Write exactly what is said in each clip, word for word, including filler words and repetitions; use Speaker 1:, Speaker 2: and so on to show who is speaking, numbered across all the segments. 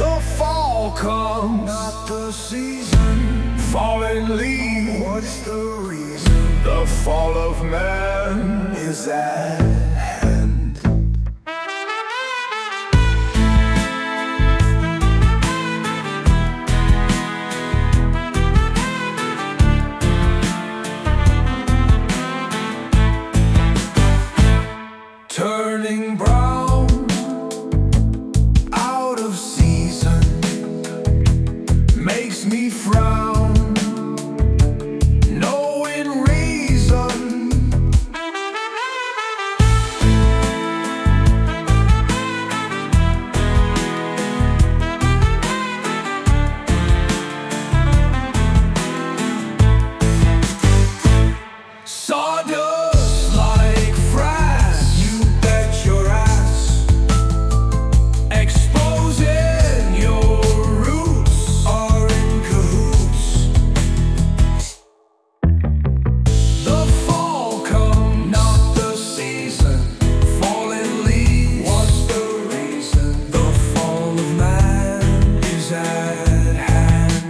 Speaker 1: The fall comes,
Speaker 2: not the season.
Speaker 1: falling leaves.
Speaker 2: What's the reason?
Speaker 1: The fall of man
Speaker 2: Is at hand.
Speaker 1: turning brown,
Speaker 2: Out of season
Speaker 1: makes me frown. Knowing reason, sawdust like frass,
Speaker 2: you bet your ass.
Speaker 1: exposing your roots.
Speaker 2: Are in cahoots.
Speaker 1: The fall comes,
Speaker 2: Not the season.
Speaker 1: falling leaves.
Speaker 2: What's the reason?
Speaker 1: The fall of man
Speaker 2: Is at hand.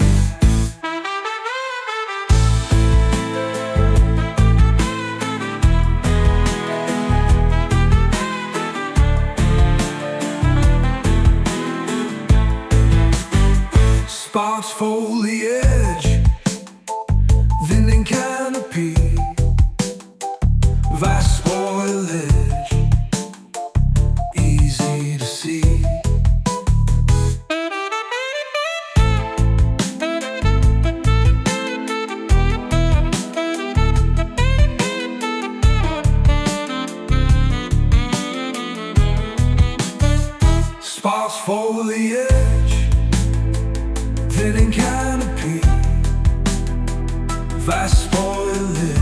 Speaker 1: sparks foliage, thinning canopy, vast spoilage, easy to see. Sparse foliage, thinning canopy, vast spoilage.